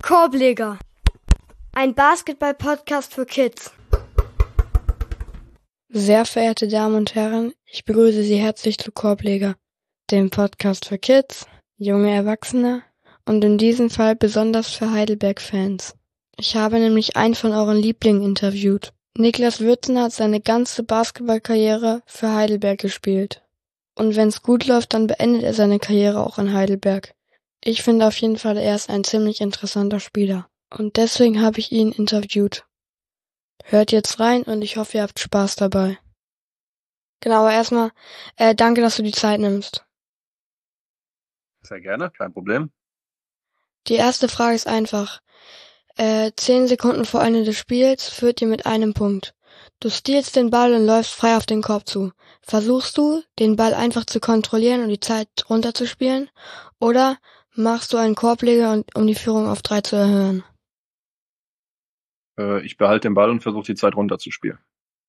Korbleger, ein Basketball-Podcast für Kids. Sehr verehrte Damen und Herren, ich begrüße Sie herzlich zu Korbleger, dem Podcast für Kids, junge Erwachsene und in diesem Fall besonders für Heidelberg-Fans. Ich habe nämlich einen von euren Lieblingen interviewt. Niklas Würzner hat seine ganze Basketballkarriere für Heidelberg gespielt. Und wenn es gut läuft, dann beendet er seine Karriere auch in Heidelberg. Ich finde auf jeden Fall, er ist ein ziemlich interessanter Spieler. Und deswegen habe ich ihn interviewt. Hört jetzt rein und ich hoffe, ihr habt Spaß dabei. Genau, aber erstmal, danke, dass du die Zeit nimmst. Sehr gerne, kein Problem. Die erste Frage ist einfach. 10 Sekunden vor Ende des Spiels führt ihr mit einem Punkt. Du stealst den Ball und läufst frei auf den Korb zu. Versuchst du, den Ball einfach zu kontrollieren und die Zeit runterzuspielen? Oder machst du einen Korbleger, um die Führung auf 3 zu erhöhen? Ich behalte den Ball und versuche die Zeit runterzuspielen.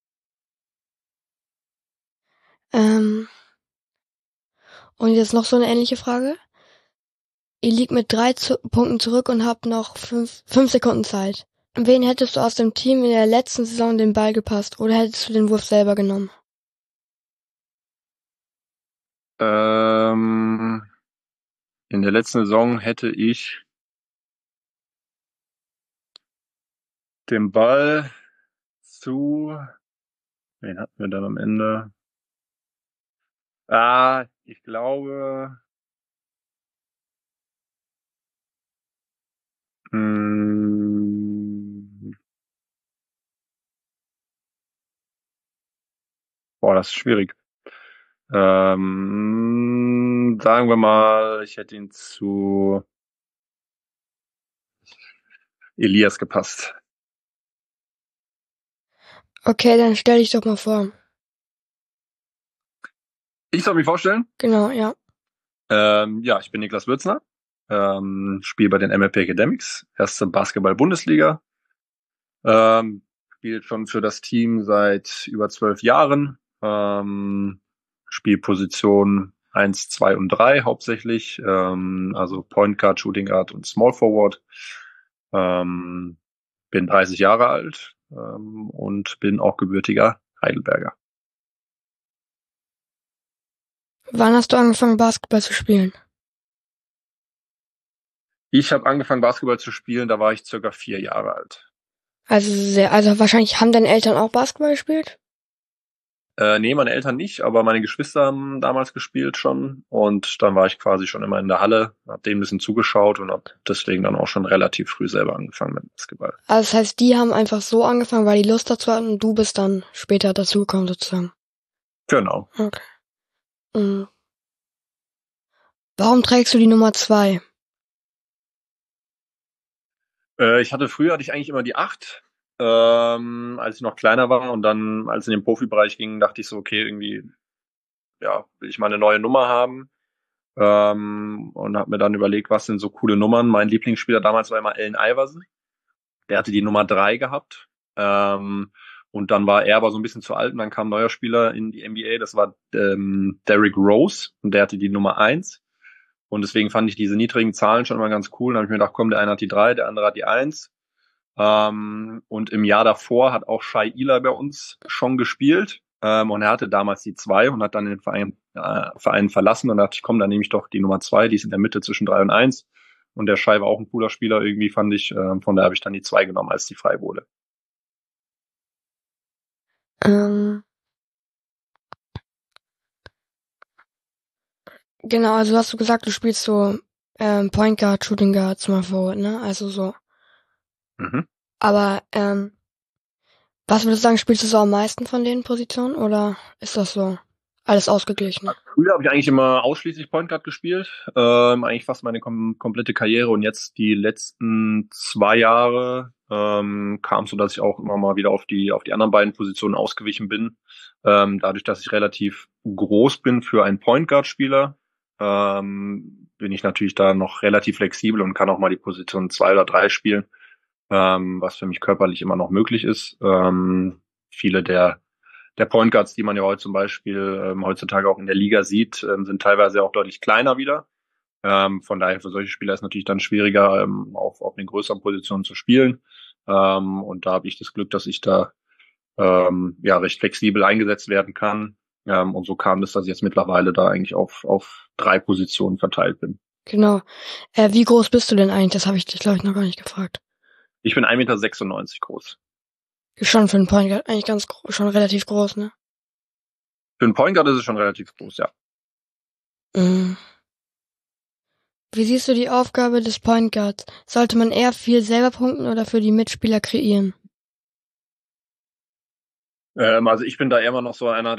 Und jetzt noch so eine ähnliche Frage. Ihr liegt mit 3 Punkten zurück und habt noch 5 Sekunden Zeit. Wen hättest du aus dem Team in der letzten Saison den Ball gepasst oder hättest du den Wurf selber genommen? In der letzten Saison hätte ich den Ball zu... Wen hatten wir dann am Ende? Ich glaube... das ist schwierig. Sagen wir mal, ich hätte ihn zu Elias gepasst. Okay, dann stell dich doch mal vor. Ich soll mich vorstellen? Genau, ja. Ich bin Niklas Würzner, spiele bei den MLP Academics, erste Basketball-Bundesliga, spiele schon für das Team seit über 12 Jahren, spiele Position 1, 2 und 3 hauptsächlich, also Point Guard, Shooting Guard und Small Forward, bin 30 Jahre alt und bin auch gebürtiger Heidelberger. Wann hast du angefangen, Basketball zu spielen? Ich habe angefangen, Basketball zu spielen, da war ich circa 4 Jahre alt. Also wahrscheinlich haben deine Eltern auch Basketball gespielt? Nee, meine Eltern nicht, aber meine Geschwister haben damals gespielt schon und dann war ich quasi schon immer in der Halle, hab denen ein bisschen zugeschaut und hab deswegen dann auch schon relativ früh selber angefangen mit Basketball. Also das heißt, die haben einfach so angefangen, weil die Lust dazu hatten und du bist dann später dazugekommen sozusagen? Genau. Okay. Warum trägst du die Nummer 2? Früher hatte ich eigentlich immer die 8, als ich noch kleiner war und dann, als es in den Profibereich ging, dachte ich so, okay, irgendwie, will ich mal eine neue Nummer haben. Und habe mir dann überlegt, was sind so coole Nummern. Mein Lieblingsspieler damals war immer Allen Iverson. Der hatte die Nummer 3 gehabt. Und dann war er aber so ein bisschen zu alt und dann kam ein neuer Spieler in die NBA, das war Derrick Rose und der hatte die Nummer 1. Und deswegen fand ich diese niedrigen Zahlen schon immer ganz cool. Dann habe ich mir gedacht, komm, der eine hat die 3, der andere hat die 1. Und im Jahr davor hat auch Shai Ila bei uns schon gespielt. Und er hatte damals die 2 und hat dann den Verein verlassen. Und da dachte ich, komm, dann nehme ich doch die Nummer 2, die ist in der Mitte zwischen 3 und 1. Und der Shai war auch ein cooler Spieler irgendwie, fand ich. Von daher habe ich dann die 2 genommen, als die frei wurde. Genau, also hast du gesagt, du spielst so Point Guard, Shooting Guard, Small Forward, ne? Also so. Mhm. Aber was würdest du sagen, spielst du so am meisten von den Positionen oder ist das so alles ausgeglichen? Früher habe ich eigentlich immer ausschließlich Point Guard gespielt, eigentlich fast meine komplette Karriere und jetzt die letzten 2 Jahre kam es so, dass ich auch immer mal wieder auf die anderen beiden Positionen ausgewichen bin. Dadurch, dass ich relativ groß bin für einen Point Guard Spieler, bin ich natürlich da noch relativ flexibel und kann auch mal die Position 2 oder 3 spielen, was für mich körperlich immer noch möglich ist. Viele der Point Guards, die man ja heute zum Beispiel heutzutage auch in der Liga sieht, sind teilweise auch deutlich kleiner wieder. Von daher für solche Spieler ist natürlich dann schwieriger, auf den größeren Positionen zu spielen. Und da habe ich das Glück, dass ich da ja recht flexibel eingesetzt werden kann. Und so kam es, dass ich jetzt mittlerweile da eigentlich auf 3 Positionen verteilt bin. Genau. Wie groß bist du denn eigentlich? Das habe ich dich, glaube ich, noch gar nicht gefragt. Ich bin 1,96 Meter groß. Ist schon für einen Point Guard eigentlich schon relativ groß, ne? Für einen Point Guard ist es schon relativ groß, ja. Mhm. Wie siehst du die Aufgabe des Point Guards? Sollte man eher viel selber punkten oder für die Mitspieler kreieren? Also ich bin da immer noch so einer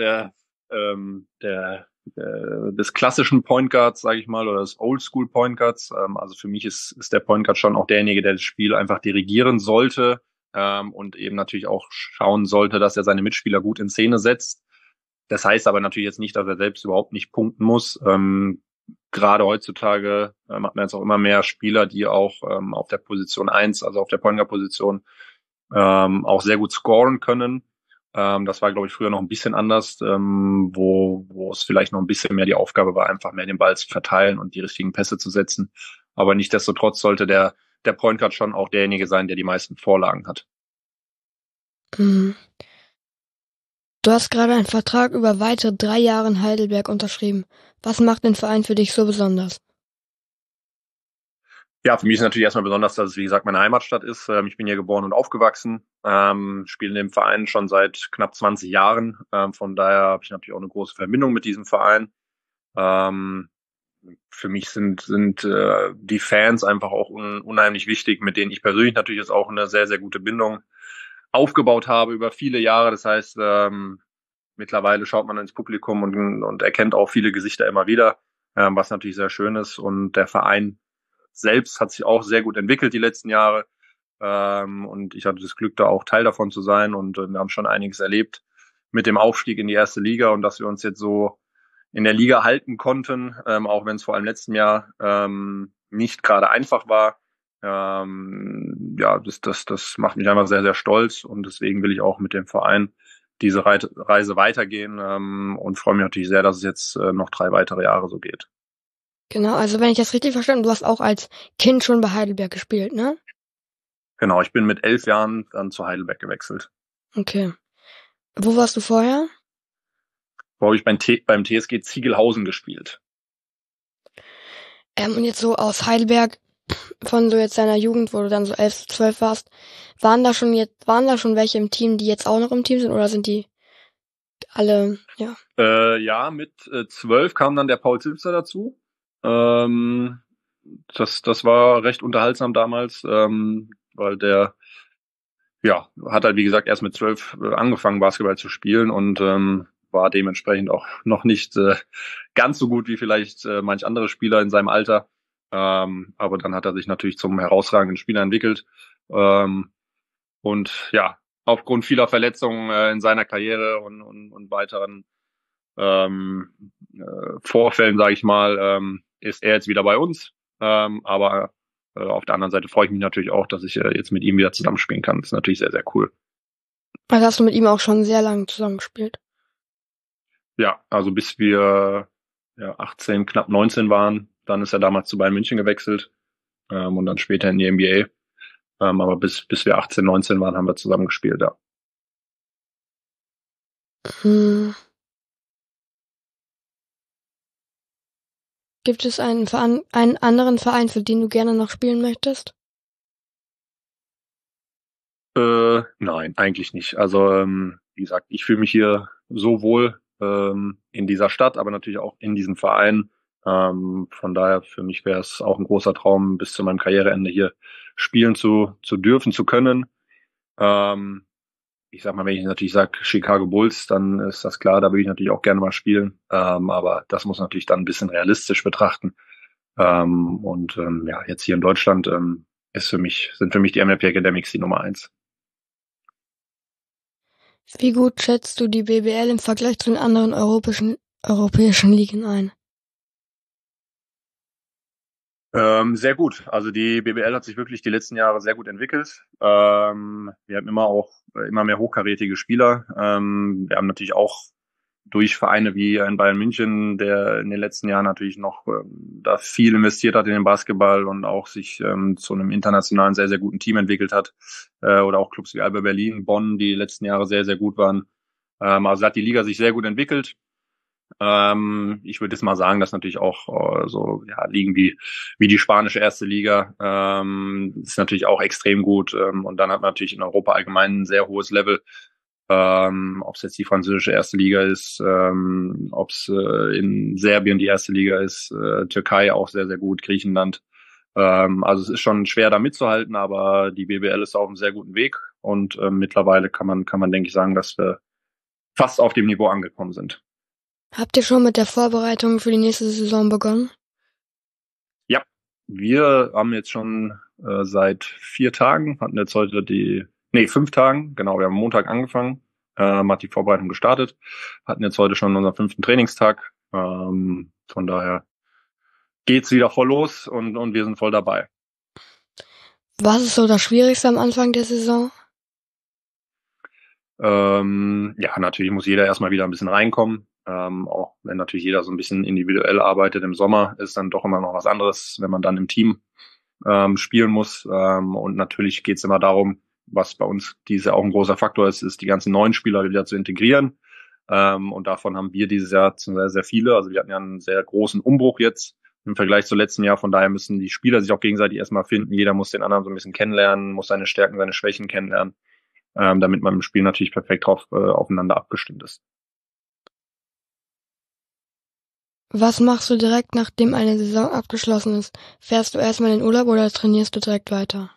des klassischen Point Guards, sage ich mal, oder des Oldschool Point Guards. Also für mich ist der Point Guard schon auch derjenige, der das Spiel einfach dirigieren sollte, und eben natürlich auch schauen sollte, dass er seine Mitspieler gut in Szene setzt. Das heißt aber natürlich jetzt nicht, dass er selbst überhaupt nicht punkten muss. Gerade heutzutage hat man jetzt auch immer mehr Spieler, die auch auf der Position 1, also auf der Point Guard Position, auch sehr gut scoren können. Das war, glaube ich, früher noch ein bisschen anders, wo es vielleicht noch ein bisschen mehr die Aufgabe war, einfach mehr den Ball zu verteilen und die richtigen Pässe zu setzen. Aber nichtsdestotrotz sollte der Point Guard schon auch derjenige sein, der die meisten Vorlagen hat. Mhm. Du hast gerade einen Vertrag über weitere 3 Jahre in Heidelberg unterschrieben. Was macht den Verein für dich so besonders? Ja, für mich ist natürlich erstmal besonders, dass es, wie gesagt, meine Heimatstadt ist. Ich bin hier geboren und aufgewachsen, spiele in dem Verein schon seit knapp 20 Jahren. Von daher habe ich natürlich auch eine große Verbindung mit diesem Verein. Ähm, für mich sind die Fans einfach auch unheimlich wichtig, mit denen ich persönlich natürlich jetzt auch eine sehr, sehr gute Bindung aufgebaut habe über viele Jahre. Das heißt, mittlerweile schaut man ins Publikum und erkennt auch viele Gesichter immer wieder, was natürlich sehr schön ist. Und der Verein selbst hat sich auch sehr gut entwickelt die letzten Jahre. Und ich hatte das Glück, da auch Teil davon zu sein. Und wir haben schon einiges erlebt mit dem Aufstieg in die erste Liga und dass wir uns jetzt so in der Liga halten konnten, auch wenn es vor allem letzten Jahr nicht gerade einfach war. Ja, das macht mich einfach sehr, sehr stolz und deswegen will ich auch mit dem Verein diese Reise weitergehen, und freue mich natürlich sehr, dass es jetzt noch 3 weitere Jahre so geht. Genau, also wenn ich das richtig verstanden, du hast auch als Kind schon bei Heidelberg gespielt, ne? Genau, ich bin mit 11 Jahren dann zu Heidelberg gewechselt. Okay. Wo warst du vorher? Wo habe ich beim TSG Ziegelhausen gespielt. Und jetzt so aus Heidelberg, von so jetzt deiner Jugend, wo du dann so 11, 12 warst, waren da schon welche im Team, die jetzt auch noch im Team sind, oder sind die alle, ja? Ja, mit 12 kam dann der Paul Zipser dazu. Das war recht unterhaltsam damals, weil der ja hat halt wie gesagt erst mit 12 angefangen Basketball zu spielen und war dementsprechend auch noch nicht ganz so gut wie vielleicht manch andere Spieler in seinem Alter. Aber dann hat er sich natürlich zum herausragenden Spieler entwickelt. Und ja, aufgrund vieler Verletzungen in seiner Karriere und weiteren Vorfällen, sage ich mal, ist er jetzt wieder bei uns. Aber auf der anderen Seite freue ich mich natürlich auch, dass ich jetzt mit ihm wieder zusammenspielen kann. Das ist natürlich sehr, sehr cool. Also hast du mit ihm auch schon sehr lange zusammengespielt? Ja, also bis wir 18, knapp 19 waren, dann ist er damals zu Bayern München gewechselt, und dann später in die NBA. Aber bis wir 18, 19 waren, haben wir zusammen gespielt, ja. Hm. Gibt es einen anderen Verein, für den du gerne noch spielen möchtest? Nein, eigentlich nicht. Also, wie gesagt, ich fühle mich hier so wohl in dieser Stadt, aber natürlich auch in diesem Verein. Von daher, für mich wäre es auch ein großer Traum, bis zu meinem Karriereende hier spielen zu dürfen, zu können. Ähm, Ich sag mal, wenn ich natürlich sage Chicago Bulls, dann ist das klar, da würde ich natürlich auch gerne mal spielen. Aber das muss natürlich dann ein bisschen realistisch betrachten. Ja, jetzt hier in Deutschland sind für mich die MLP Academics die Nummer 1. Wie gut schätzt du die BBL im Vergleich zu den anderen europäischen Ligen ein? Sehr gut. Also die BBL hat sich wirklich die letzten Jahre sehr gut entwickelt. Wir haben immer mehr hochkarätige Spieler. Wir haben natürlich auch durch Vereine wie ein Bayern München, der in den letzten Jahren natürlich noch da viel investiert hat in den Basketball und auch sich zu einem internationalen sehr, sehr guten Team entwickelt hat. Oder auch Clubs wie Alba Berlin, Bonn, die letzten Jahre sehr, sehr gut waren. Also hat die Liga sich sehr gut entwickelt. Ich würde jetzt mal sagen, dass natürlich auch so Ligen wie die spanische erste Liga ist natürlich auch extrem gut. Und dann hat man natürlich in Europa allgemein ein sehr hohes Level. Ob es jetzt die französische erste Liga ist, ob es in Serbien die erste Liga ist, Türkei auch sehr, sehr gut, Griechenland. Also es ist schon schwer da mitzuhalten, aber die BBL ist auf einem sehr guten Weg und mittlerweile kann man, denke ich, sagen, dass wir fast auf dem Niveau angekommen sind. Habt ihr schon mit der Vorbereitung für die nächste Saison begonnen? Ja, wir haben jetzt schon seit 4 Tagen, hatten jetzt heute 5 Tagen, genau, wir haben Montag angefangen, hat die Vorbereitung gestartet, hatten jetzt heute schon unseren 5. Trainingstag, von daher geht's wieder voll los und wir sind voll dabei. Was ist so das Schwierigste am Anfang der Saison? Natürlich muss jeder erstmal wieder ein bisschen reinkommen. Auch wenn natürlich jeder so ein bisschen individuell arbeitet im Sommer, ist dann doch immer noch was anderes, wenn man dann im Team spielen muss. Und natürlich geht's immer darum, was bei uns dieses Jahr auch ein großer Faktor ist die ganzen neuen Spieler wieder zu integrieren. Und davon haben wir dieses Jahr sehr, sehr viele. Also wir hatten ja einen sehr großen Umbruch jetzt im Vergleich zu letzten Jahr. Von daher müssen die Spieler sich auch gegenseitig erstmal finden. Jeder muss den anderen so ein bisschen kennenlernen, muss seine Stärken, seine Schwächen kennenlernen, damit man im Spiel natürlich perfekt aufeinander abgestimmt ist. Was machst du direkt, nachdem eine Saison abgeschlossen ist? Fährst du erstmal in den Urlaub oder trainierst du direkt weiter?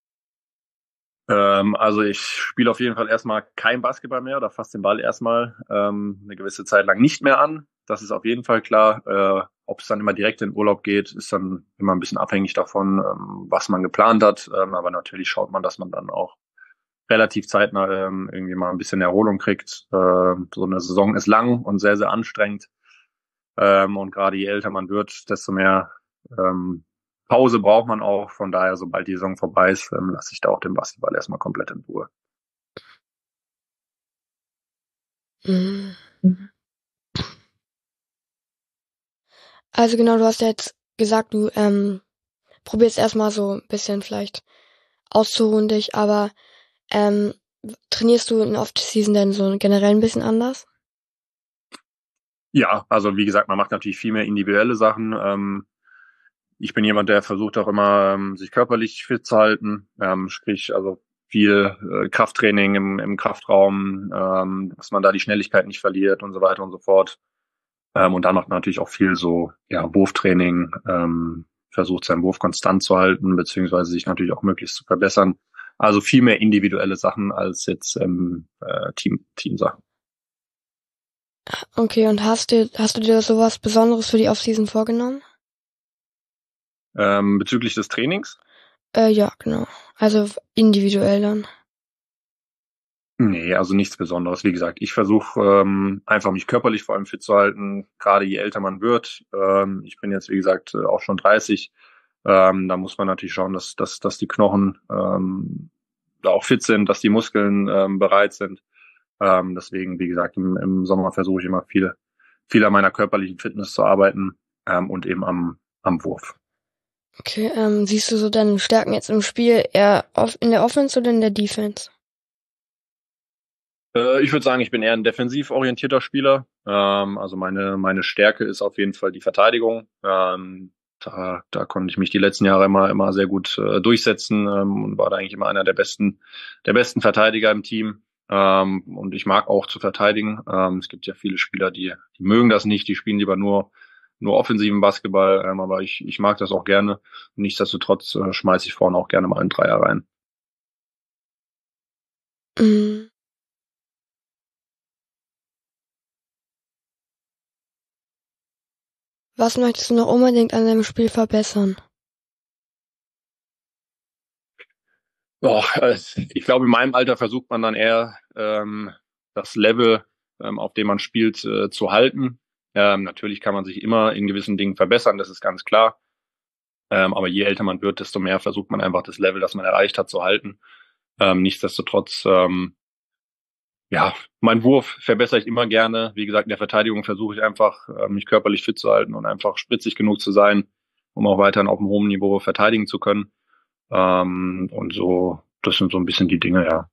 Also ich spiele auf jeden Fall erstmal kein Basketball mehr oder fasse den Ball erstmal eine gewisse Zeit lang nicht mehr an. Das ist auf jeden Fall klar. Ob es dann immer direkt in den Urlaub geht, ist dann immer ein bisschen abhängig davon, was man geplant hat. Aber natürlich schaut man, dass man dann auch relativ zeitnah irgendwie mal ein bisschen Erholung kriegt. So eine Saison ist lang und sehr, sehr anstrengend. Und gerade je älter man wird, desto mehr Pause braucht man auch. Von daher, sobald die Saison vorbei ist, lasse ich da auch den Basketball erstmal komplett in Ruhe. Mhm. Also genau, du hast ja jetzt gesagt, du probierst erstmal so ein bisschen vielleicht auszuruhen dich, aber trainierst du in Off-Season denn so generell ein bisschen anders? Ja, also wie gesagt, man macht natürlich viel mehr individuelle Sachen. Ich bin jemand, der versucht auch immer, sich körperlich fit zu halten, sprich also viel Krafttraining im Kraftraum, dass man da die Schnelligkeit nicht verliert und so weiter und so fort. Und dann macht man natürlich auch viel so Wurftraining, versucht seinen Wurf konstant zu halten, beziehungsweise sich natürlich auch möglichst zu verbessern. Also viel mehr individuelle Sachen als jetzt Teamsachen. Okay, und hast du dir sowas Besonderes für die Off-Season vorgenommen? Bezüglich des Trainings? Ja, genau. Also individuell dann. Nee, also nichts Besonderes. Wie gesagt, ich versuche einfach mich körperlich vor allem fit zu halten, gerade je älter man wird. Ich bin jetzt, wie gesagt, auch schon 30. Da muss man natürlich schauen, dass die Knochen da auch fit sind, dass die Muskeln bereit sind. Deswegen, wie gesagt, im Sommer versuche ich immer viel an meiner körperlichen Fitness zu arbeiten und eben am Wurf. Okay, siehst du so deine Stärken jetzt im Spiel eher in der Offense oder in der Defense? Ich würde sagen, ich bin eher ein defensiv orientierter Spieler. Also meine Stärke ist auf jeden Fall die Verteidigung. Da konnte ich mich die letzten Jahre immer sehr gut durchsetzen und war da eigentlich immer einer der besten Verteidiger im Team. Und ich mag auch zu verteidigen. Es gibt ja viele Spieler, die mögen das nicht, die spielen lieber nur offensiven Basketball, aber ich mag das auch gerne. Nichtsdestotrotz schmeiße ich vorne auch gerne mal einen Dreier rein. Mhm. Was möchtest du noch unbedingt an deinem Spiel verbessern? Ich glaube, in meinem Alter versucht man dann eher das Level, auf dem man spielt, zu halten. Natürlich kann man sich immer in gewissen Dingen verbessern, das ist ganz klar. Aber je älter man wird, desto mehr versucht man einfach das Level, das man erreicht hat, zu halten. Nichtsdestotrotz Ja, mein Wurf verbessere ich immer gerne. Wie gesagt, in der Verteidigung versuche ich einfach, mich körperlich fit zu halten und einfach spritzig genug zu sein, um auch weiterhin auf einem hohen Niveau verteidigen zu können. Und so, das sind so ein bisschen die Dinge, ja.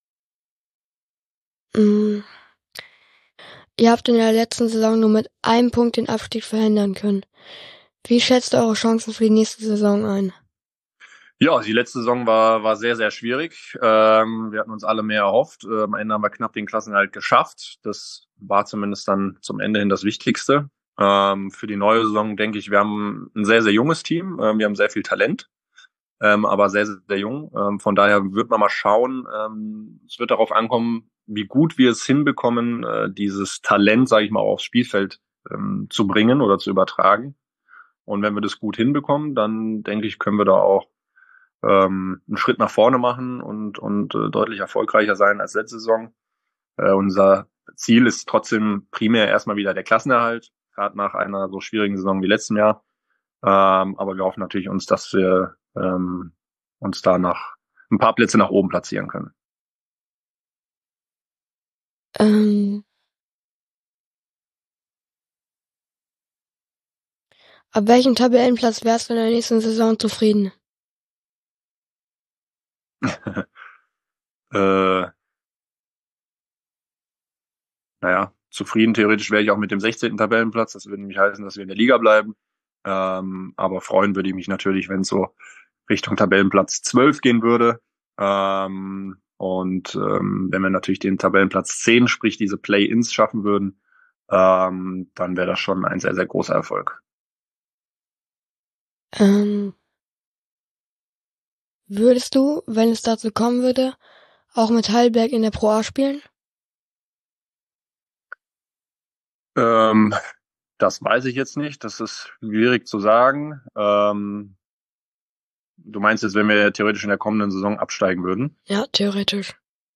Mm, Ihr habt in der letzten Saison nur mit einem Punkt den Abstieg verhindern können. Wie schätzt ihr eure Chancen für die nächste Saison ein? Ja, die letzte Saison war sehr, sehr schwierig. Wir hatten uns alle mehr erhofft. Am Ende haben wir knapp den Klassenerhalt geschafft. Das war zumindest dann zum Ende hin das Wichtigste. Für die neue Saison denke ich, wir haben ein sehr, sehr junges Team. Wir haben sehr viel Talent, aber sehr, sehr jung. Von daher wird man mal schauen. Es wird darauf ankommen, wie gut wir es hinbekommen, dieses Talent, sage ich mal, aufs Spielfeld zu bringen oder zu übertragen. Und wenn wir das gut hinbekommen, dann denke ich, können wir da auch einen Schritt nach vorne machen und deutlich erfolgreicher sein als letzte Saison. Unser Ziel ist trotzdem primär erstmal wieder der Klassenerhalt, gerade nach einer so schwierigen Saison wie letztem Jahr. Aber wir hoffen natürlich dass wir uns da nach ein paar Plätze nach oben platzieren können. Ähm, ab welchem Tabellenplatz wärst du in der nächsten Saison zufrieden? äh, naja, zufrieden theoretisch wäre ich auch mit dem 16. Tabellenplatz. Das würde nämlich heißen, dass wir in der Liga bleiben. Aber freuen würde ich mich natürlich, wenn es so Richtung Tabellenplatz 12 gehen würde. Wenn wir natürlich den Tabellenplatz 10, sprich diese Play-ins schaffen würden, dann wäre das schon ein sehr, sehr großer Erfolg. Ähm, würdest du, wenn es dazu kommen würde, auch mit Heidelberg in der Pro A spielen? Ähm, Das weiß ich jetzt nicht. Das ist schwierig zu sagen. Du meinst jetzt, wenn wir theoretisch in der kommenden Saison absteigen würden? Ja, theoretisch.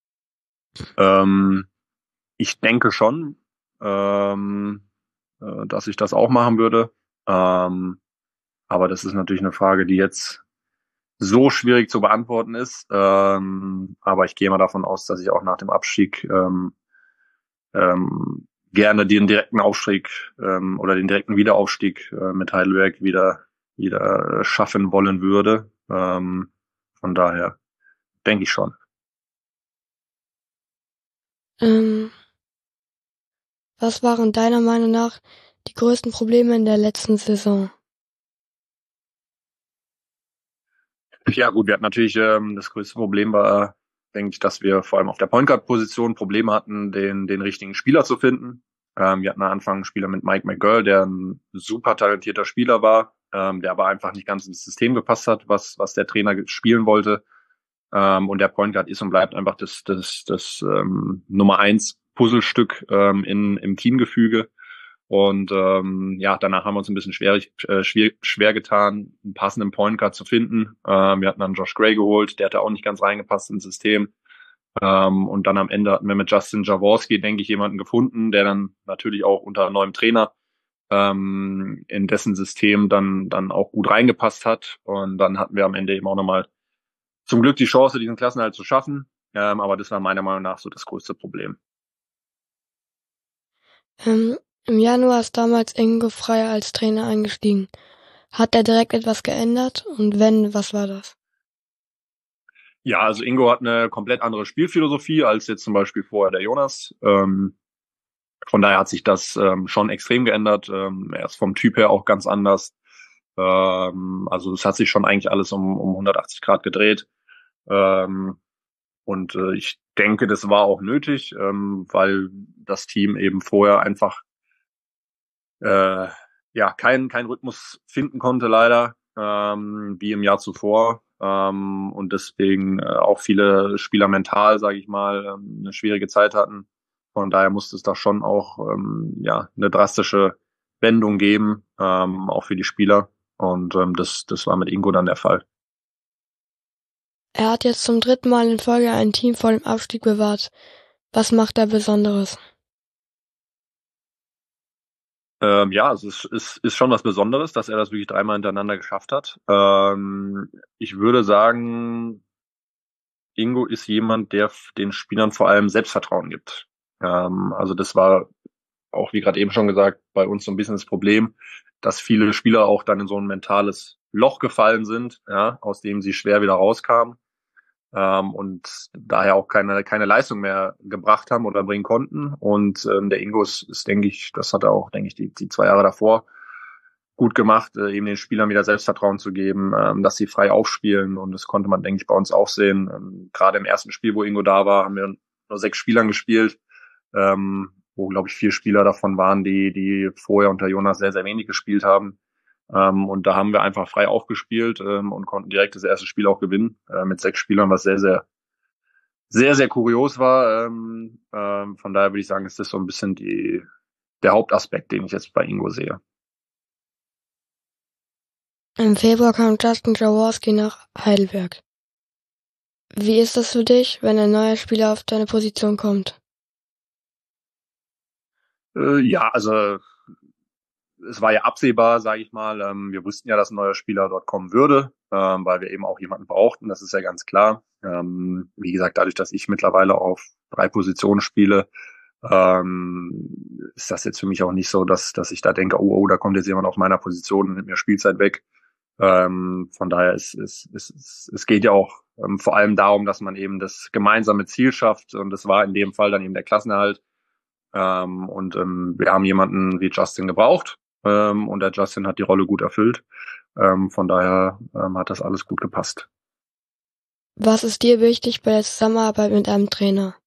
Ähm, Ich denke schon, dass ich das auch machen würde. Aber das ist natürlich eine Frage, die jetzt so schwierig zu beantworten ist. Aber ich gehe mal davon aus, dass ich auch nach dem Abstieg gerne den direkten Aufstieg oder den direkten Wiederaufstieg mit Heidelberg wieder schaffen wollen würde. Von daher denke ich schon. Ähm, was waren deiner Meinung nach die größten Probleme in der letzten Saison? Ja gut, wir hatten natürlich das größte Problem war, denke ich, dass wir vor allem auf der Point Guard Position Probleme hatten, den richtigen Spieler zu finden. Wir hatten am Anfang einen Spieler mit Mike McGurl, der ein super talentierter Spieler war, der aber einfach nicht ganz ins System gepasst hat, was der Trainer spielen wollte. Und der Point Guard ist und bleibt einfach das Nummer 1 Puzzlestück im Teamgefüge. Und ja, danach haben wir uns ein bisschen schwer getan, einen passenden Point Guard zu finden. Wir hatten dann Josh Gray geholt, der hatte auch nicht ganz reingepasst ins System. Und dann am Ende hatten wir mit Justin Jaworski, denke ich, jemanden gefunden, der dann natürlich auch unter neuem Trainer in dessen System dann auch gut reingepasst hat. Und dann hatten wir am Ende eben auch nochmal zum Glück die Chance, diesen Klassenerhalt zu schaffen. Aber das war meiner Meinung nach so das größte Problem. Im Januar ist damals Ingo Freier als Trainer eingestiegen. Hat er direkt etwas geändert? Und wenn, was war das? Ja, also Ingo hat eine komplett andere Spielphilosophie als jetzt zum Beispiel vorher der Jonas. Von daher hat sich das schon extrem geändert. Er ist vom Typ her auch ganz anders. Also es hat sich schon eigentlich alles um 180 Grad gedreht. Ich denke, das war auch nötig, weil das Team eben vorher einfach ja keinen Rhythmus finden konnte, leider, wie im Jahr zuvor. Und deswegen auch viele Spieler mental, sage ich mal, eine schwierige Zeit hatten. Von daher musste es da schon auch ja eine drastische Wendung geben, auch für die Spieler. Und das war mit Ingo dann der Fall. Er hat jetzt zum 3. Mal in Folge ein Team vor dem Abstieg bewahrt. Was macht er Besonderes? Ja, also es ist schon was Besonderes, dass er das wirklich 3-mal hintereinander geschafft hat. Ich würde sagen, Ingo ist jemand, der den Spielern vor allem Selbstvertrauen gibt. Also das war auch, wie gerade eben schon gesagt, bei uns so ein bisschen das Problem, dass viele Spieler auch dann in so ein mentales Loch gefallen sind, ja, aus dem sie schwer wieder rauskamen, und daher auch keine Leistung mehr gebracht haben oder bringen konnten. Und der Ingo ist, denke ich, das hat er auch, denke ich, die 2 Jahre davor gut gemacht, eben den Spielern wieder Selbstvertrauen zu geben, dass sie frei aufspielen. Und das konnte man, denke ich, bei uns auch sehen. Gerade im ersten Spiel, wo Ingo da war, haben wir nur 6 Spielern gespielt, wo, glaube ich, 4 Spieler davon waren, die vorher unter Jonas sehr, sehr wenig gespielt haben. Und da haben wir einfach frei aufgespielt, und konnten direkt das erste Spiel auch gewinnen, mit 6 Spielern, was sehr, sehr, sehr, sehr kurios war. Von daher würde ich sagen, ist das so ein bisschen der Hauptaspekt, den ich jetzt bei Ingo sehe. Im Februar kam Justin Jaworski nach Heidelberg. Wie ist das für dich, wenn ein neuer Spieler auf deine Position kommt? Ja, also es war ja absehbar, sage ich mal. Wir wussten ja, dass ein neuer Spieler dort kommen würde, weil wir eben auch jemanden brauchten. Das ist ja ganz klar. Wie gesagt, dadurch, dass ich mittlerweile auf 3 Positionen spiele, ist das jetzt für mich auch nicht so, dass ich da denke, oh, da kommt jetzt jemand auf meiner Position und nimmt mir Spielzeit weg. Von daher es geht ja auch vor allem darum, dass man eben das gemeinsame Ziel schafft, und das war in dem Fall dann eben der Klassenerhalt. Und wir haben jemanden wie Justin gebraucht, und der Justin hat die Rolle gut erfüllt. Von daher hat das alles gut gepasst. Was ist dir wichtig bei der Zusammenarbeit mit einem Trainer?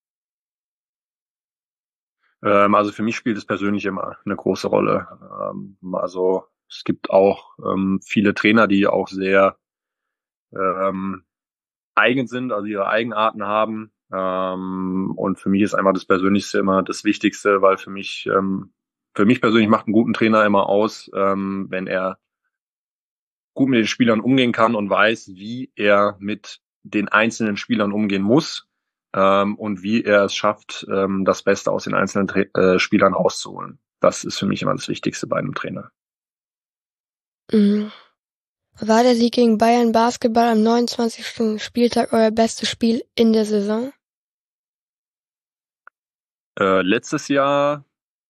Also für mich spielt es persönlich immer eine große Rolle. Also es gibt auch viele Trainer, die auch sehr ähm, eigen sind, also ihre Eigenarten haben. Und für mich ist einfach das Persönlichste immer das Wichtigste, weil für mich persönlich macht einen guten Trainer immer aus, wenn er gut mit den Spielern umgehen kann und weiß, wie er mit den einzelnen Spielern umgehen muss, und wie er es schafft, das Beste aus den einzelnen Spielern rauszuholen. Das ist für mich immer das Wichtigste bei einem Trainer. Mhm. War der Sieg gegen Bayern Basketball am 29. Spieltag euer bestes Spiel in der Saison? Letztes Jahr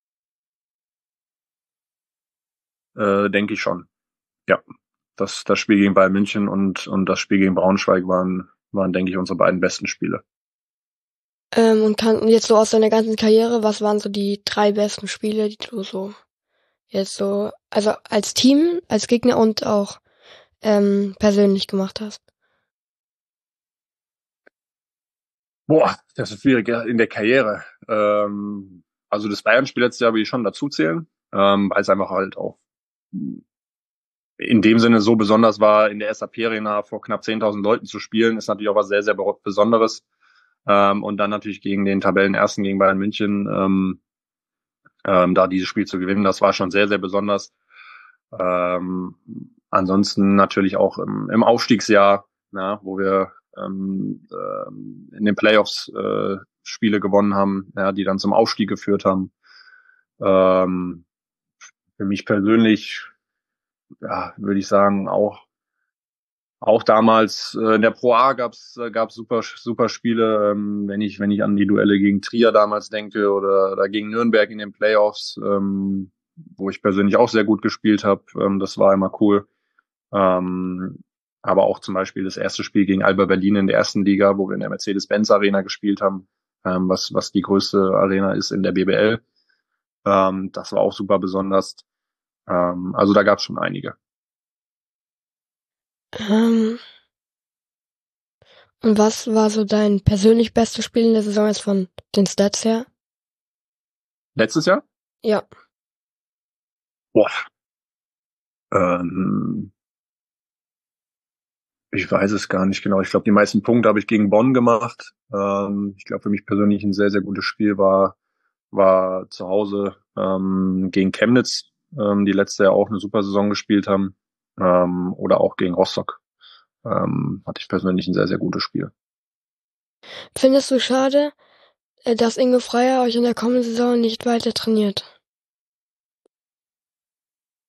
denke ich schon. Ja, das Spiel gegen Bayern München und das Spiel gegen Braunschweig waren, denke ich, unsere beiden besten Spiele. Und jetzt so aus deiner ganzen Karriere, was waren so die 3 besten Spiele, die du so jetzt so, also als Team, als Gegner und auch persönlich gemacht hast? Boah, das ist schwierig in der Karriere. Also das Bayern-Spiel letztes Jahr will ich schon dazu zählen, weil es einfach halt auch in dem Sinne so besonders war, in der SAP-Arena vor knapp 10.000 Leuten zu spielen, ist natürlich auch was sehr, sehr Besonderes. Und dann natürlich gegen den Tabellenersten, gegen Bayern München, da dieses Spiel zu gewinnen, das war schon sehr, sehr besonders. Ansonsten natürlich auch im Aufstiegsjahr, ja, wo wir in den Playoffs Spiele gewonnen haben, ja, die dann zum Aufstieg geführt haben. Für mich persönlich, ja, würde ich sagen, auch damals in der Pro A gab's super Spiele, wenn ich an die Duelle gegen Trier damals denke oder gegen Nürnberg in den Playoffs, wo ich persönlich auch sehr gut gespielt habe. Das war immer cool. Aber auch zum Beispiel das erste Spiel gegen Alba Berlin in der ersten Liga, wo wir in der Mercedes-Benz Arena gespielt haben, was die größte Arena ist in der BBL. Das war auch super besonders. Also da gab's schon einige. Ähm, und was war so dein persönlich bestes Spiel in der Saison jetzt von den Stats her? Letztes Jahr? Ja. Boah. Ähm, Ich weiß es gar nicht genau. Ich glaube, die meisten Punkte habe ich gegen Bonn gemacht. Ich glaube, für mich persönlich ein sehr, sehr gutes Spiel war zu Hause gegen Chemnitz, die letzte Jahr auch eine super Saison gespielt haben. Oder auch gegen Rostock. Hatte ich persönlich ein sehr, sehr gutes Spiel. Findest du schade, dass Ingo Freier euch in der kommenden Saison nicht weiter trainiert?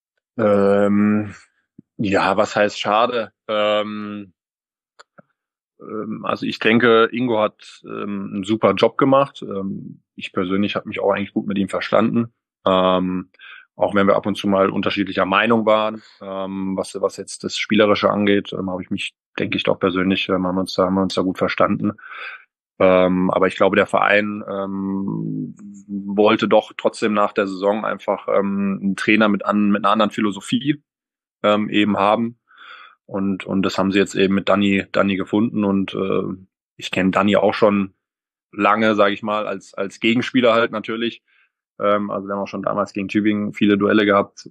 Ähm, ja, was heißt schade? Also ich denke, Ingo hat einen super Job gemacht. Ich persönlich habe mich auch eigentlich gut mit ihm verstanden. Auch wenn wir ab und zu mal unterschiedlicher Meinung waren, was jetzt das Spielerische angeht, habe ich mich, denke ich, doch persönlich, haben wir uns da gut verstanden. Aber ich glaube, der Verein wollte doch trotzdem nach der Saison einfach einen Trainer mit einer anderen Philosophie eben haben. Und das haben sie jetzt eben mit Danny gefunden. Und ich kenne Danny auch schon lange, sage ich mal, als Gegenspieler halt natürlich. Also wir haben auch schon damals gegen Tübingen viele Duelle gehabt.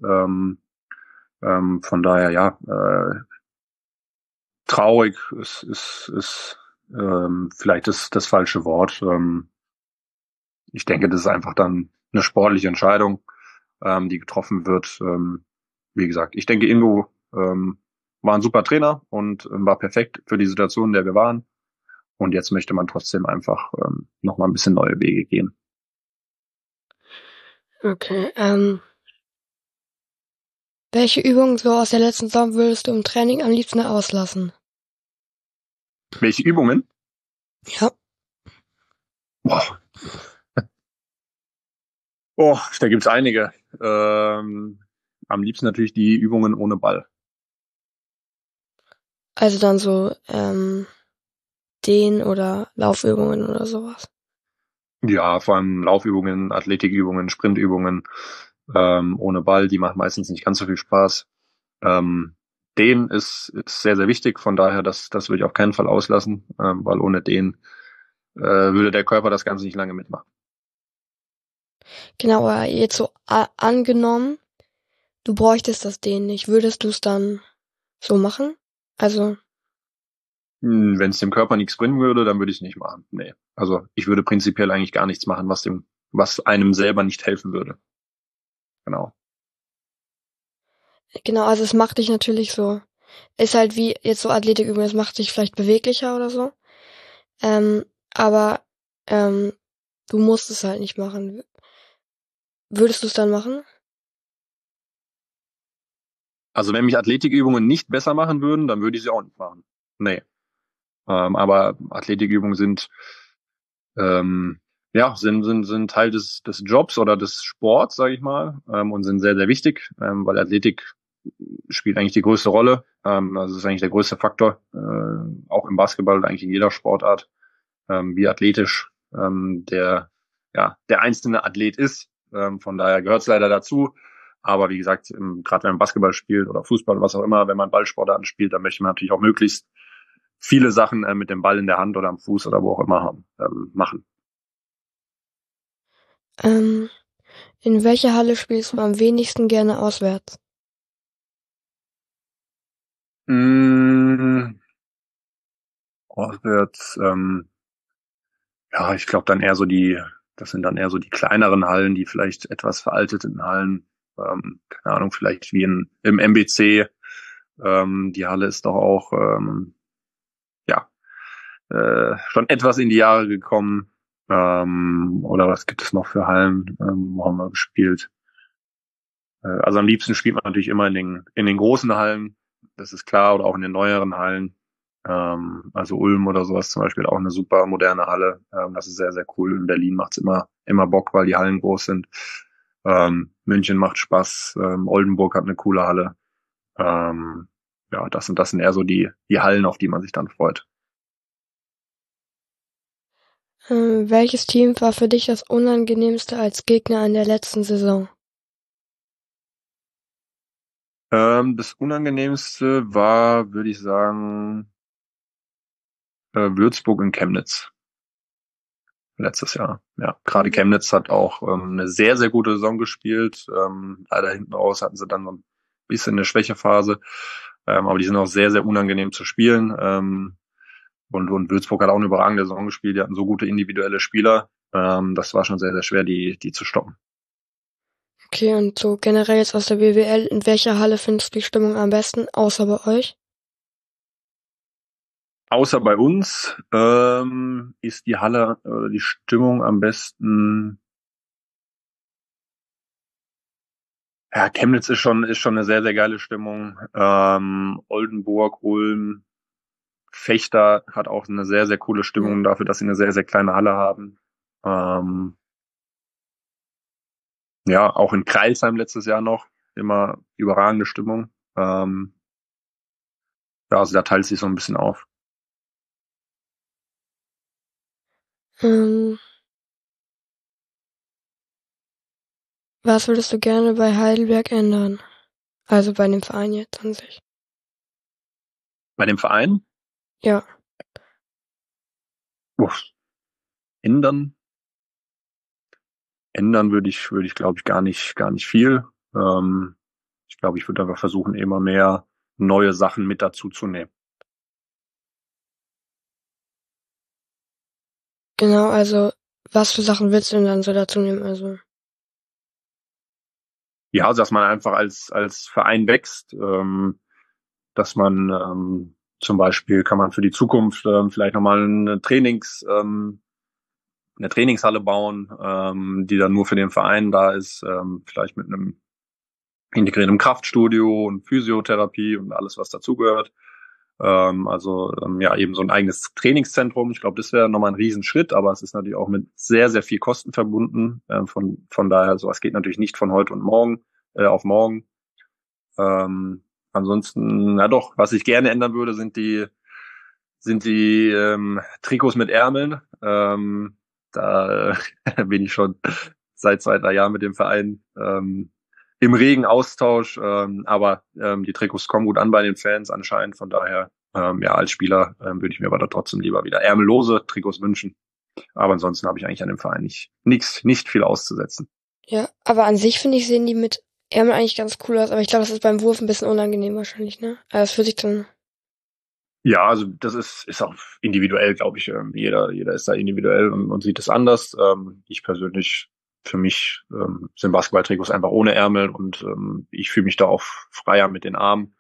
Von daher, ja, traurig ist vielleicht das falsche Wort. Ich denke, das ist einfach dann eine sportliche Entscheidung, die getroffen wird. Wie gesagt, ich denke, Ingo war ein super Trainer und war perfekt für die Situation, in der wir waren. Und jetzt möchte man trotzdem einfach noch mal ein bisschen neue Wege gehen. Okay, welche Übungen so aus der letzten Saison würdest du im Training am liebsten auslassen? Welche Übungen? Ja. Boah. Oh, da gibt's einige. Am liebsten natürlich die Übungen ohne Ball. Also dann so Dehn- oder Laufübungen oder sowas. Ja, vor allem Laufübungen, Athletikübungen, Sprintübungen ohne Ball, die machen meistens nicht ganz so viel Spaß. Den ist sehr, sehr wichtig, von daher, das würde ich auf keinen Fall auslassen, weil ohne den würde der Körper das Ganze nicht lange mitmachen. Genau, aber jetzt so angenommen, du bräuchtest das Dehnen nicht. Würdest du es dann so machen? Also, Wenn es dem Körper nichts bringen würde, dann würde ich es nicht machen. Nee. Also ich würde prinzipiell eigentlich gar nichts machen, was einem selber nicht helfen würde. Genau. genau, also es macht dich natürlich so, ist halt wie jetzt so Athletikübungen, es macht dich vielleicht beweglicher oder so. Aber du musst es halt nicht machen. Würdest du es dann machen? Also wenn mich Athletikübungen nicht besser machen würden, dann würde ich sie auch nicht machen. Nee. Aber Athletikübungen ähm, sind Teil des Jobs oder des Sports, sage ich mal, und sind sehr, sehr wichtig, weil Athletik spielt eigentlich die größte Rolle. Also ist eigentlich der größte Faktor, auch im Basketball und eigentlich in jeder Sportart, wie athletisch der einzelne Athlet ist. Von daher gehört es leider dazu. Aber wie gesagt, gerade wenn man Basketball spielt oder Fußball oder was auch immer, wenn man Ballsportarten spielt, dann möchte man natürlich auch möglichst viele Sachen mit dem Ball in der Hand oder am Fuß oder wo auch immer machen. Ähm, in welcher Halle spielst du am wenigsten gerne auswärts? Mm, Auswärts, ja, ich glaube dann das sind dann eher so die kleineren Hallen, die vielleicht etwas veralteten Hallen, keine Ahnung, vielleicht wie im MBC. Die Halle ist doch auch, ja, schon etwas in die Jahre gekommen. Oder was gibt es noch für Hallen? Wo haben wir gespielt? Also am liebsten spielt man natürlich immer in den großen Hallen, das ist klar, oder auch in den neueren Hallen. Also Ulm oder sowas zum Beispiel auch eine super moderne Halle. Das ist sehr, sehr cool. In Berlin macht's immer Bock, weil die Hallen groß sind. München macht Spaß. Oldenburg hat eine coole Halle. Ähm, ja, das sind eher so die Hallen, auf die man sich dann freut. Welches Team war für dich das unangenehmste als Gegner in der letzten Saison? Das Unangenehmste war, würde ich sagen, Würzburg und Chemnitz letztes Jahr. Ja, gerade Chemnitz hat auch eine sehr, sehr gute Saison gespielt. Leider hinten raus hatten sie dann so ein bisschen eine Schwächephase. Aber die sind auch sehr, sehr unangenehm zu spielen. Und Würzburg hat auch eine überragende Saison gespielt. Die hatten so gute individuelle Spieler. Das war schon sehr, sehr schwer, die zu stoppen. Okay, und so generell jetzt aus der BWL, in welcher Halle findest du die Stimmung am besten, außer bei euch? Außer bei uns ist die Halle oder die Stimmung am besten. Ja, Chemnitz ist schon eine sehr, sehr geile Stimmung. Oldenburg, Ulm, Fechter hat auch eine sehr, sehr coole Stimmung dafür, dass sie eine sehr, sehr kleine Halle haben. Ja, auch in Crailsheim letztes Jahr noch immer überragende Stimmung. Ja, also da teilt sich so ein bisschen auf. Was würdest du gerne bei Heidelberg ändern? Also bei dem Verein jetzt an sich. Bei dem Verein? Ja. Ändern? Ändern würde ich, glaube ich, gar nicht viel. Ich glaube, ich würde einfach versuchen, immer mehr neue Sachen mit dazu zu nehmen. Genau, also was für Sachen willst du denn dann so dazu nehmen? Also ja, also dass man einfach als Verein wächst, dass man zum Beispiel kann man für die Zukunft vielleicht nochmal eine Trainingshalle bauen, die dann nur für den Verein da ist, vielleicht mit einem integrierten Kraftstudio und Physiotherapie und alles, was dazugehört. Ja, eben so ein eigenes Trainingszentrum. Ich glaube, das wäre nochmal ein Riesenschritt, aber es ist natürlich auch mit sehr, sehr viel Kosten verbunden. Von daher, sowas geht natürlich nicht von heute und morgen auf morgen. Ansonsten, na doch, was ich gerne ändern würde, sind die Trikots mit Ärmeln. Da bin ich schon seit 2, 3 Jahren mit dem Verein im regen Austausch. Aber die Trikots kommen gut an bei den Fans anscheinend. Von daher, ja, als Spieler würde ich mir aber da trotzdem lieber wieder ärmellose Trikots wünschen. Aber ansonsten habe ich eigentlich an dem Verein nicht viel auszusetzen. ja, aber an sich finde ich, sehen die mit Ärmel eigentlich ganz cool aus, aber ich glaube, das ist beim Wurf ein bisschen unangenehm wahrscheinlich, ne? Also das fühlt sich dann. Ja, also das ist auch individuell, glaube ich. Jeder ist da individuell und sieht es anders. Ich persönlich, für mich sind Basketballtrikots einfach ohne Ärmel und ich fühle mich da auch freier mit den Armen.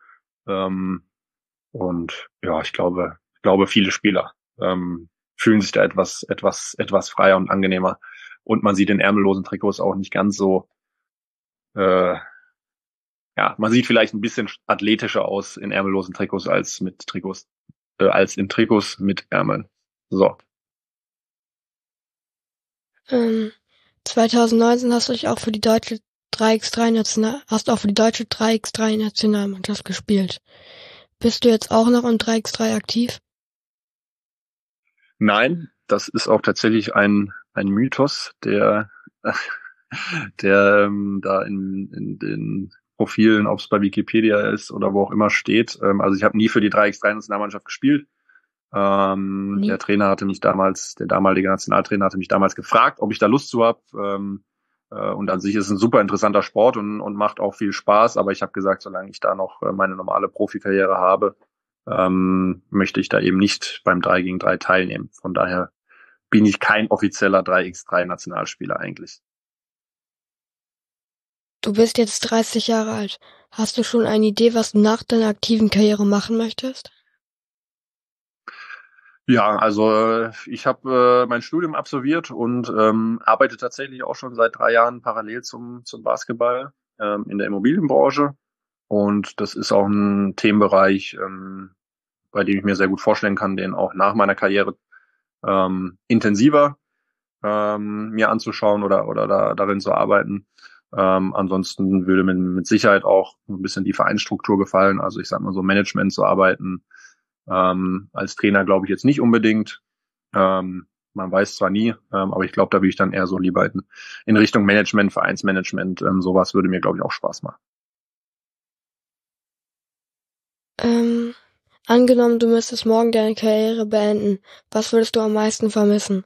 Und ja, ich glaube, viele Spieler fühlen sich da etwas freier und angenehmer. Und man sieht in ärmellosen Trikots auch nicht ganz so, ja, man sieht vielleicht ein bisschen athletischer aus in ärmellosen Trikots als als in Trikots mit Ärmeln. So. 2019 hast du dich auch für die deutsche 3x3 Nationalmannschaft gespielt. Bist du jetzt auch noch im 3x3 aktiv? Nein, das ist auch tatsächlich ein Mythos, der da in den Profilen, ob es bei Wikipedia ist oder wo auch immer steht. Also ich habe nie für die 3x3-Nationalmannschaft gespielt. Der damalige Nationaltrainer hatte mich damals gefragt, ob ich da Lust zu habe. Und an sich ist es ein super interessanter Sport und macht auch viel Spaß. Aber ich habe gesagt, solange ich da noch meine normale Profikarriere habe, möchte ich da eben nicht beim 3 gegen 3 teilnehmen. Von daher bin ich kein offizieller 3x3-Nationalspieler eigentlich. Du bist jetzt 30 Jahre alt. Hast du schon eine Idee, was du nach deiner aktiven Karriere machen möchtest? Ja, also ich habe mein Studium absolviert und arbeite tatsächlich auch schon seit 3 Jahren parallel zum Basketball in der Immobilienbranche. Und das ist auch ein Themenbereich, bei dem ich mir sehr gut vorstellen kann, den auch nach meiner Karriere intensiver mir anzuschauen oder darin zu arbeiten. Ansonsten würde mir mit Sicherheit auch ein bisschen die Vereinsstruktur gefallen. Also ich sag mal so Management zu arbeiten. Als Trainer glaube ich jetzt nicht unbedingt. Man weiß zwar nie, aber ich glaube, da würde ich dann eher so lieber in Richtung Management, Vereinsmanagement, sowas würde mir, glaube ich, auch Spaß machen. Angenommen, du müsstest morgen deine Karriere beenden. Was würdest du am meisten vermissen?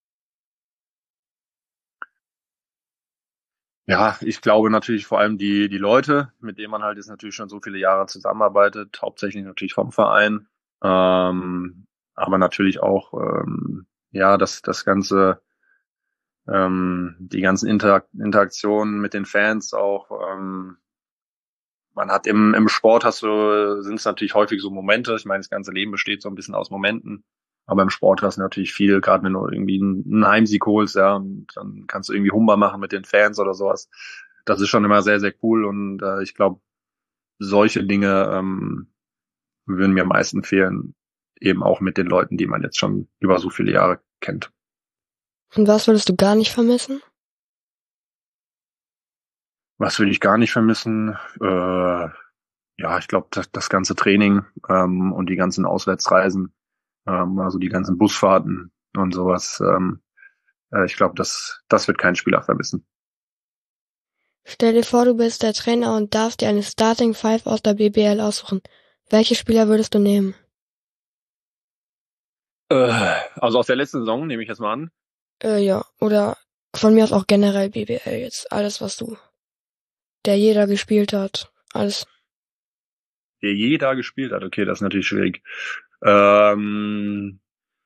Ja, ich glaube natürlich vor allem die Leute, mit denen man halt jetzt natürlich schon so viele Jahre zusammenarbeitet, hauptsächlich natürlich vom Verein, aber natürlich auch ja das ganze die ganzen Interaktionen mit den Fans auch. Man hat im Sport sind es natürlich häufig so Momente. Ich meine, das ganze Leben besteht so ein bisschen aus Momenten. Aber im Sport hast du natürlich viel, gerade wenn du irgendwie einen Heimsieg holst, ja, und dann kannst du irgendwie Humba machen mit den Fans oder sowas. Das ist schon immer sehr, sehr cool und ich glaube, solche Dinge würden mir am meisten fehlen. eben auch mit den Leuten, die man jetzt schon über so viele Jahre kennt. Und was würdest du gar nicht vermissen? Was will ich gar nicht vermissen? Ja, ich glaube, das ganze Training und die ganzen Auswärtsreisen, also die ganzen Busfahrten und sowas. Ich glaube, das wird kein Spieler vermissen. Stell dir vor, du bist der Trainer und darfst dir eine Starting Five aus der BBL aussuchen. Welche Spieler würdest du nehmen? Also aus der letzten Saison nehme ich jetzt mal an. Ja, oder von mir aus auch generell BBL jetzt. Alles, was du. Der jeder gespielt hat. Alles. Der je da gespielt hat. Okay, das ist natürlich schwierig. Der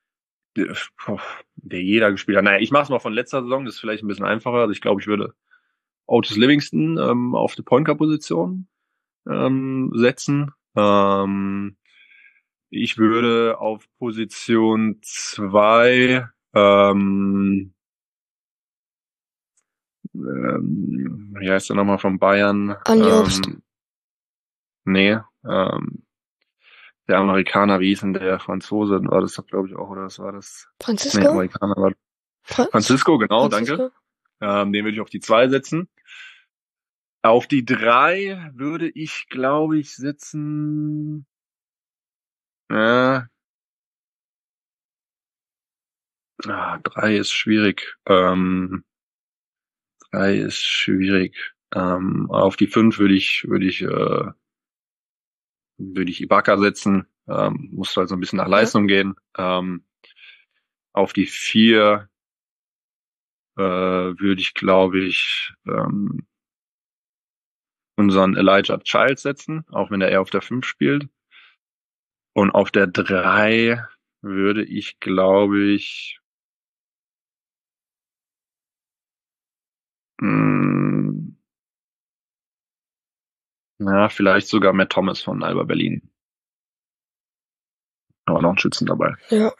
jeder gespielt hat. Naja, ich mache es mal von letzter Saison, das ist vielleicht ein bisschen einfacher. Also ich glaube, ich würde Otis Livingston auf die Point Guard Position setzen. Ich würde auf Position 2 wie heißt der nochmal von Bayern? Andi Obst. Nee, der Amerikaner, wie hieß denn der Franzose? War das doch, glaube ich, auch, oder was war das? Francisco? Nee, Amerikaner war Francisco, genau, Francisco? danke. Den würde ich auf die 2 setzen. Auf die 3 würde ich, glaube ich, setzen. 3 ist schwierig. 3 ist schwierig. Auf die 5 würde ich Ibaka setzen. Muss halt so ein bisschen nach Leistung gehen. Auf die 4 würde ich, glaube ich, unseren Elijah Child setzen, auch wenn er eher auf der 5 spielt. Und auf der 3 würde ich, glaube ich, vielleicht sogar Matt Thomas von Alba Berlin. Aber noch ein Schützen dabei. Ja.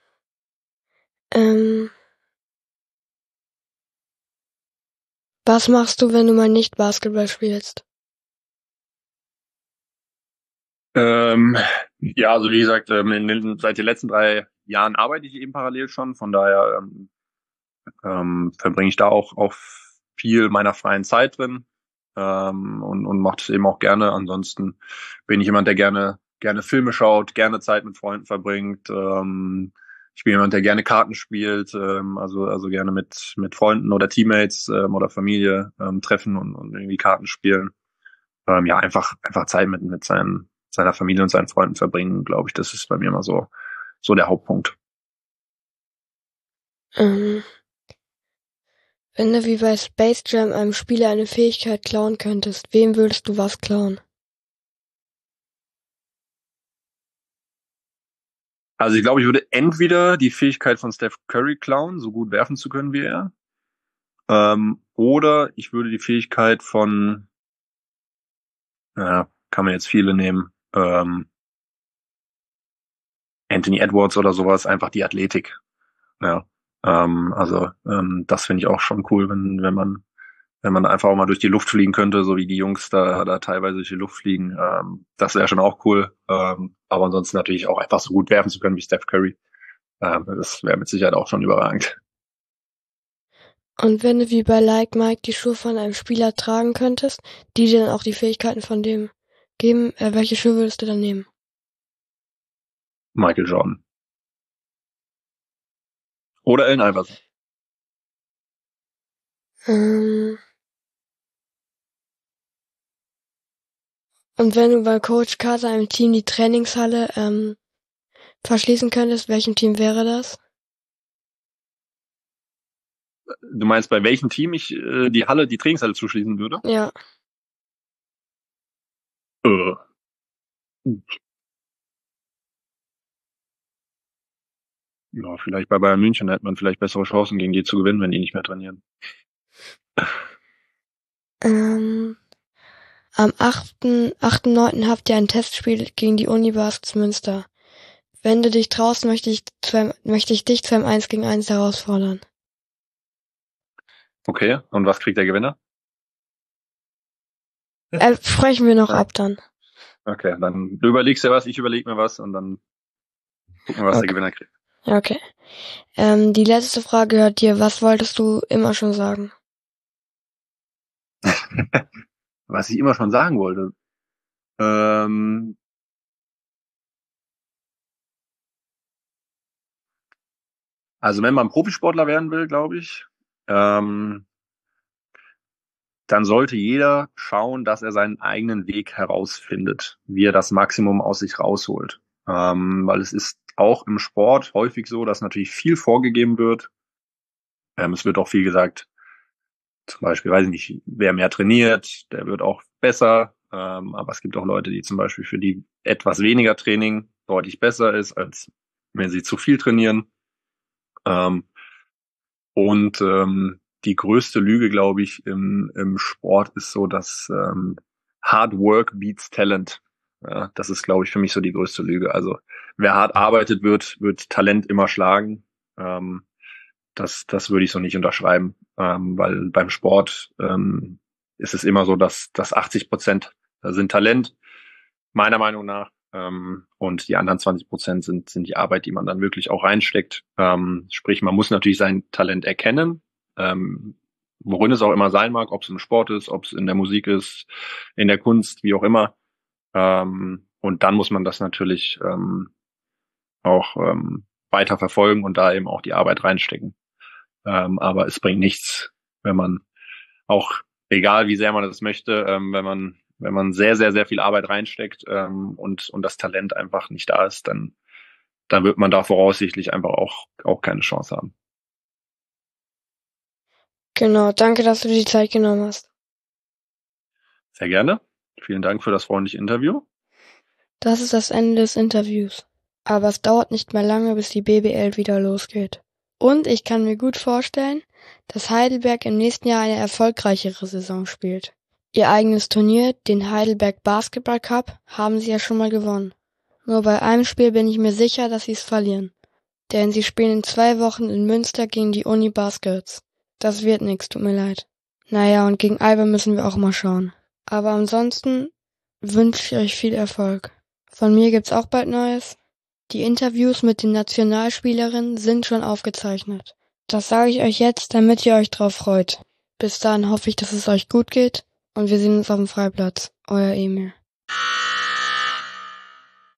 Was machst du, wenn du mal nicht Basketball spielst? Ja, also wie gesagt, seit den letzten 3 Jahren arbeite ich eben parallel schon. Von daher verbringe ich da auch viel meiner freien Zeit drin und mache das eben auch gerne. Ansonsten bin ich jemand, der gerne Filme schaut, gerne Zeit mit Freunden verbringt. Ich bin jemand, der gerne Karten spielt, also gerne mit Freunden oder Teammates oder Familie treffen und irgendwie Karten spielen. Ja, einfach Zeit mit seiner Familie und seinen Freunden verbringen, glaube ich, das ist bei mir immer so der Hauptpunkt. Wenn du wie bei Space Jam einem Spieler eine Fähigkeit klauen könntest, wem würdest du was klauen? Also ich glaube, ich würde entweder die Fähigkeit von Steph Curry klauen, so gut werfen zu können wie er, oder ich würde die Fähigkeit von, kann man jetzt viele nehmen, Anthony Edwards oder sowas, einfach die Athletik. Ja, das finde ich auch schon cool, wenn man einfach auch mal durch die Luft fliegen könnte, so wie die Jungs da teilweise durch die Luft fliegen. Das wäre schon auch cool. Aber ansonsten natürlich auch einfach so gut werfen zu können wie Steph Curry. Das wäre mit Sicherheit auch schon überragend. Und wenn du wie bei Like Mike die Schuhe von einem Spieler tragen könntest, die dir dann auch die Fähigkeiten von dem geben, welche Schuhe würdest du dann nehmen? Michael Jordan. Oder Allen Iverson. Und wenn du bei Coach Carter einem Team die Trainingshalle verschließen könntest, welchem Team wäre das? Du meinst, bei welchem Team ich die Trainingshalle zuschließen würde? Ja. Ja, vielleicht bei Bayern München hätte man vielleicht bessere Chancen gegen die zu gewinnen, wenn die nicht mehr trainieren. Am 8.9. habt ihr ein Testspiel gegen die Uni Baskets Münster. Wenn du dich traust, möchte ich dich zu einem 1-gegen-1 herausfordern. Okay, und was kriegt der Gewinner? Sprechen wir noch ab dann. Okay, dann du überlegst dir was, ich überlege mir was und dann Gucken wir, was Okay. der Gewinner kriegt. Ja, okay. Die letzte Frage gehört dir. Was wolltest du immer schon sagen? Was ich immer schon sagen wollte. Also wenn man Profisportler werden will, glaube ich, dann sollte jeder schauen, dass er seinen eigenen Weg herausfindet, wie er das Maximum aus sich rausholt. Weil es ist auch im Sport häufig so, dass natürlich viel vorgegeben wird. Es wird auch viel gesagt, zum Beispiel, weiß ich nicht, wer mehr trainiert, der wird auch besser. Aber es gibt auch Leute, die zum Beispiel für die etwas weniger Training deutlich besser ist, als wenn sie zu viel trainieren. Die größte Lüge, glaube ich, im Sport ist so, dass Hard Work beats Talent. Ja, das ist, glaube ich, für mich so die größte Lüge. Also wer hart arbeitet, wird Talent immer schlagen. Das würde ich so nicht unterschreiben, weil beim Sport ist es immer so, dass 80% sind Talent, meiner Meinung nach. Und die anderen 20% sind die Arbeit, die man dann wirklich auch reinsteckt. Sprich, man muss natürlich sein Talent erkennen, worin es auch immer sein mag, ob es im Sport ist, ob es in der Musik ist, in der Kunst, wie auch immer. Und dann muss man das natürlich auch weiter verfolgen und da eben auch die Arbeit reinstecken. Aber es bringt nichts, wenn man auch, egal wie sehr man das möchte, wenn man sehr, sehr, sehr viel Arbeit reinsteckt und das Talent einfach nicht da ist, dann wird man da voraussichtlich einfach auch keine Chance haben. Genau, danke, dass du dir die Zeit genommen hast. Sehr gerne. Vielen Dank für das freundliche Interview. Das ist das Ende des Interviews. Aber es dauert nicht mehr lange, bis die BBL wieder losgeht. Und ich kann mir gut vorstellen, dass Heidelberg im nächsten Jahr eine erfolgreichere Saison spielt. Ihr eigenes Turnier, den Heidelberg Basketball Cup, haben sie ja schon mal gewonnen. Nur bei einem Spiel bin ich mir sicher, dass sie es verlieren. Denn sie spielen in 2 Wochen in Münster gegen die Uni Baskets. Das wird nix, tut mir leid. Naja, und gegen Alba müssen wir auch mal schauen. Aber ansonsten wünsche ich euch viel Erfolg. Von mir gibt's auch bald Neues. Die Interviews mit den Nationalspielerinnen sind schon aufgezeichnet. Das sage ich euch jetzt, damit ihr euch drauf freut. Bis dahin hoffe ich, dass es euch gut geht und wir sehen uns auf dem Freiplatz. Euer Emil.